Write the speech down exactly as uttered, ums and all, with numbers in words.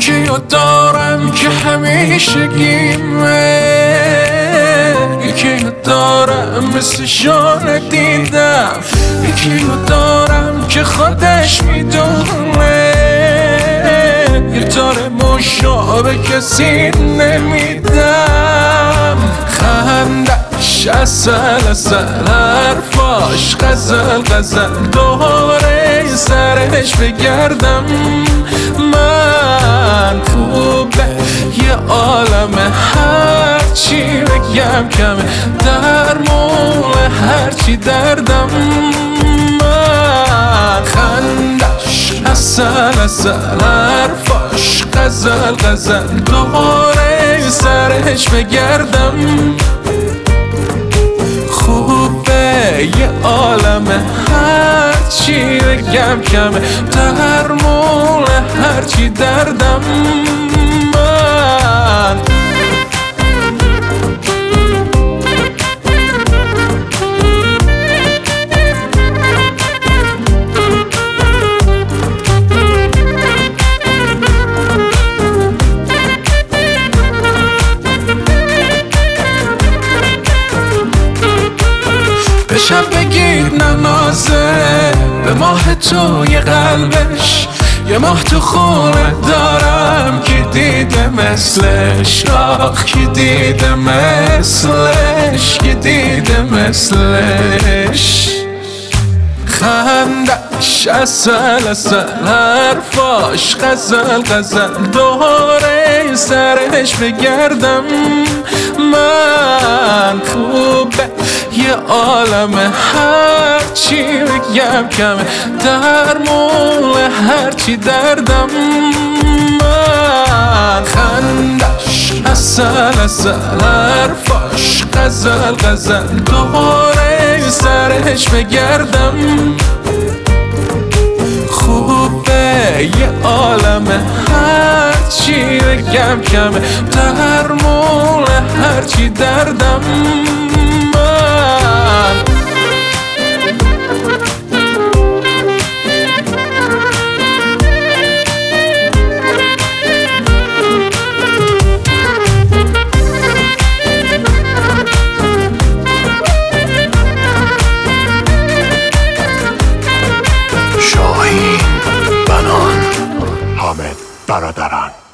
یکی رو دارم که همیشه گیمه، یکی رو دارم مثل شانه دیدم، یکی رو دارم که خودش میدونه یه طور مشابه کسی نمیدم. خندش اصل اصل، حرفاش غزل غزل، دوره سرش بگردم من خوبه یه عالمه، هرچی بگم کمه، درمون هرچی دردم من. خندش اصل اصل، حرفاش غزل غزل، دوره سرش بگردم خوبه یه عالمه، هرچی بگم کمه، درمون هرچی دردم من. به شب بگیر ننازه، به ماه تو یه قلبش، یه ماه تو خونه دارم که دیده مثلش، آخ که دیده مثلش، که دیده مثلش. خندش اصل اصل، حرفاش غزل غزل، دوره سرش بگردم من خوبه یه عالمه، هرچی بگم کمه، درمون هرچی دردم من. خندش اصل اصل، حرفاش غزل غزل، دوره سرش بگردم خوبه یه عالمه، هرچی بگم کمه، درمون هرچی دردم من. شاهین بنان، حامد برادران.